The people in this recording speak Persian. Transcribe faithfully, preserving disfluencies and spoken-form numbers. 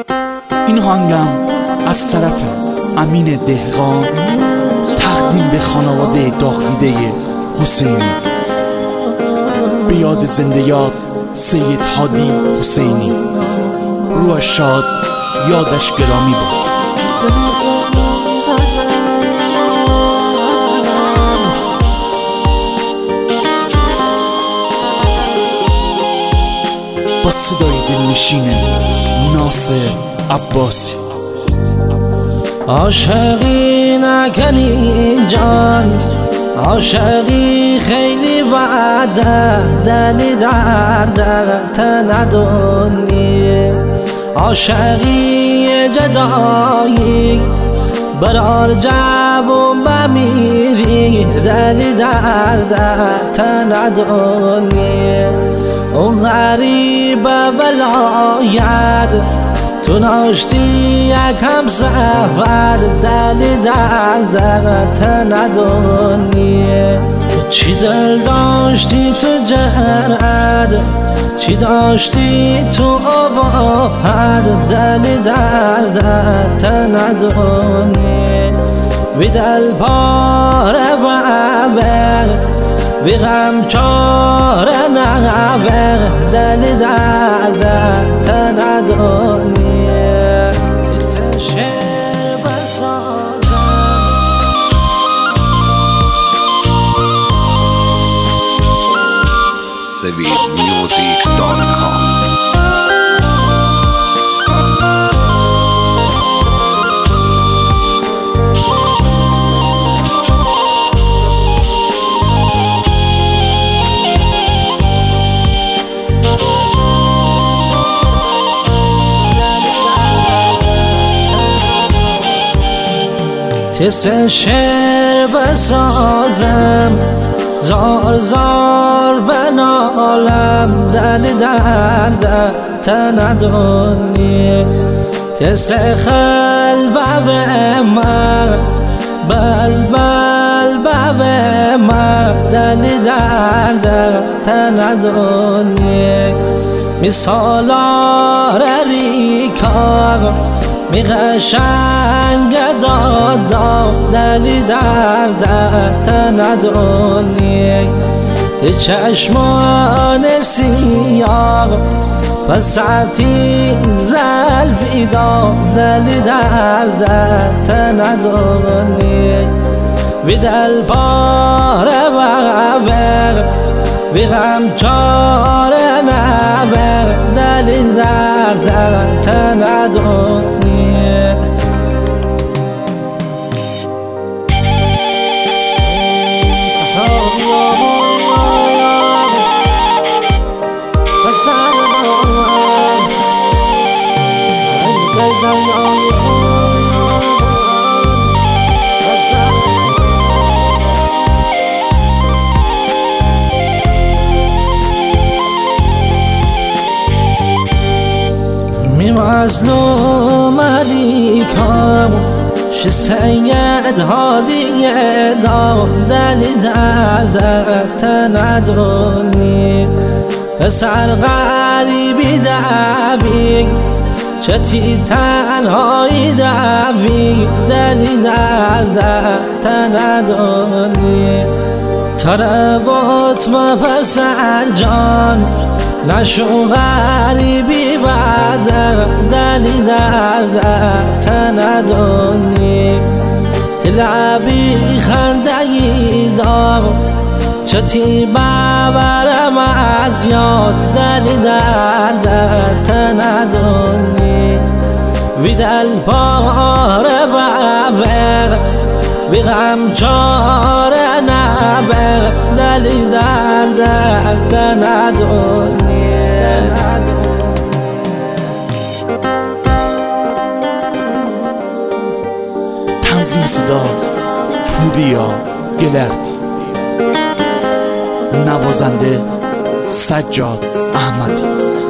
این هنگم از طرف امین دهقان تقدیم به خانواده داغدیده حسینی، به یاد زنده یاد سید هادی حسینی. روحش شاد، یادش گرامی باد. با صدای دلنشین ناصر عباسی. عاشقی نکنی جان، عاشقی خیلی وعده، دلی درد ندونی. عاشقی جدایی برار جوون بمیری، دلی درد ندونی. اون غریب ولایت تو ناشتی یکم سفر، دلی درد ندونی. چی دل داشتی تو جرأت، چی داشتی تو آباد، دلی درد ندونی. وی دل پاره بابر وی غم چاره نغبر، دلی درد ندونی. کسی شعر بسازم سوید میوزیک دات کام. کسی شعر بسازم، زار زار بنالم، دل درد ندونی. کسی قلب من بل بل بل من، دل درد ندونی. مثالا ریکار می قشنگ دادا، دلی درد ندونی. تی چشمان سیاه پسرتی زلفی دا، دلی درد ندونی. وی دل پاره بغبر وی غم چاره نبر، دلی درد ندونی. مظلوم علیکم ش سید هادی دا، دلی درد ندونی. پسر غریبی دوی چتی تنهایی دوی، دلی درد ندونی. تربط ما پسر جان نشو غریبی بعد، دلی درد ندونی. تلعبی خندگی دار چتی ببرم از یاد، دلی درد ندونی. وی دل پاره ببر وی غم چاره نبر، دلی درد ندونی. تنظیم صدا پوریا گلردی، نوازنده سجاد احمدی.